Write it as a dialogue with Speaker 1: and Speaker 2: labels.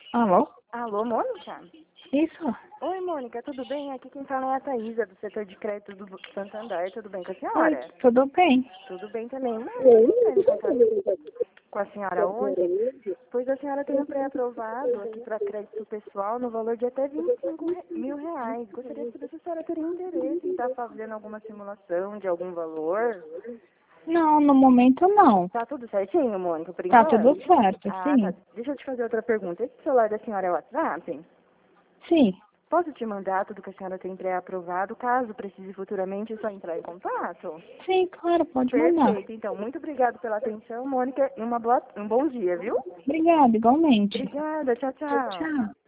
Speaker 1: Alô?
Speaker 2: Alô, Mônica?
Speaker 1: Isso?
Speaker 2: Oi, Mônica, tudo bem? Aqui quem fala é a Thaísa, do setor de crédito do Santander. Tudo bem com a
Speaker 1: Oi,
Speaker 2: senhora?
Speaker 1: tudo bem?
Speaker 2: Tudo bem também. Mônica, eu tô entrando em contato com a senhora hoje, pois a senhora tem um pré-aprovado aqui para crédito pessoal no valor de até R$ 25.000. Gostaria de saber se a senhora teria interesse em estar fazendo alguma simulação de algum valor.
Speaker 1: Não, no momento não.
Speaker 2: Tá tudo certinho, Mônica, por
Speaker 1: Tá
Speaker 2: enquanto?
Speaker 1: tudo certo,
Speaker 2: Ah, tá.
Speaker 1: sim.
Speaker 2: Deixa eu te fazer outra pergunta. Esse celular da senhora é o WhatsApp?
Speaker 1: Sim.
Speaker 2: Posso te mandar tudo que a senhora tem pré-aprovado, caso precise futuramente só entrar em contato?
Speaker 1: Sim, claro, pode mandar.
Speaker 2: Perfeito. Então, muito obrigada pela atenção, Mônica, e um bom dia, viu?
Speaker 1: Obrigada, igualmente.
Speaker 2: Obrigada. Tchau, tchau.
Speaker 1: Tchau.